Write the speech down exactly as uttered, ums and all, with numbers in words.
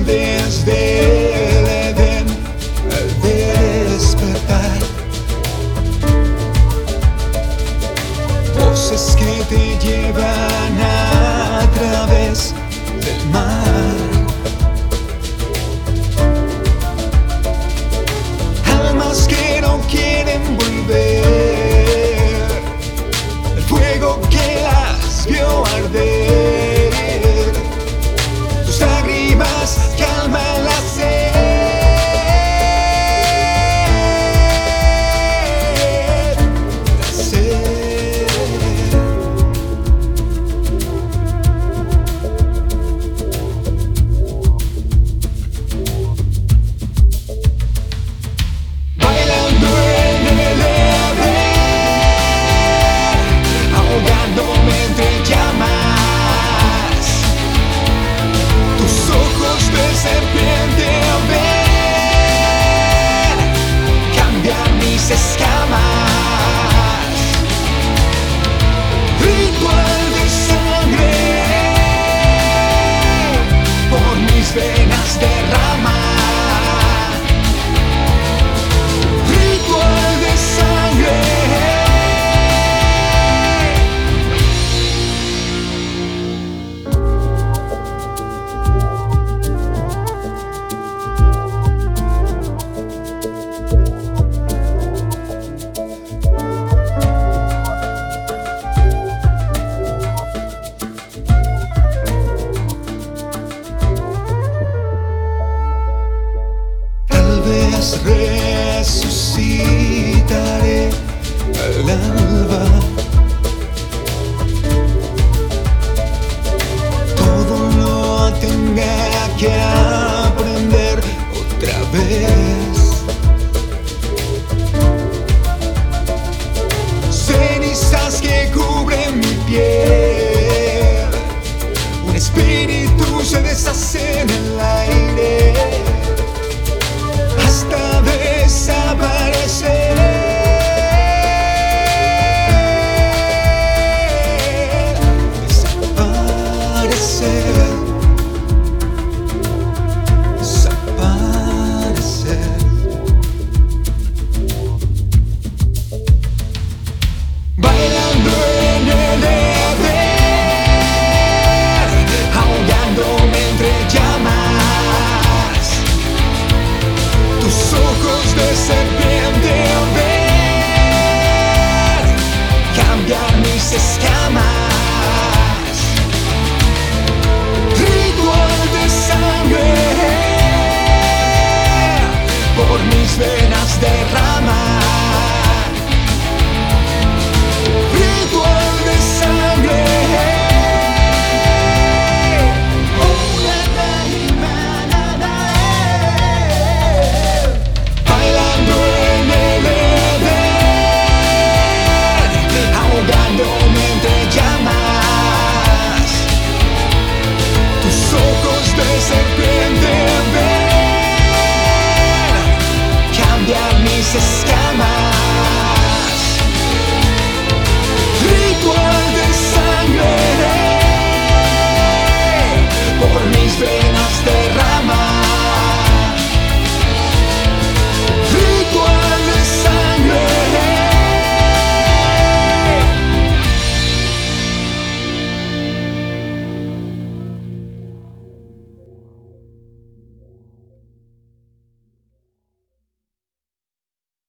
desde el Edén al despertar. Voces que te llevan a través del mar. Almas que no quieren volver. El fuego que las vio arder. Tus lágrimas calman la sed. La sed. Bailando en el Edén, ahogándome entre llamas. Tus ojos de serpiente ven cambiar mis escamas. Ritual de sangre por mis venas derrama. Ritual de sangre. Tal vez resucitaré al alba. Todo lo tenga que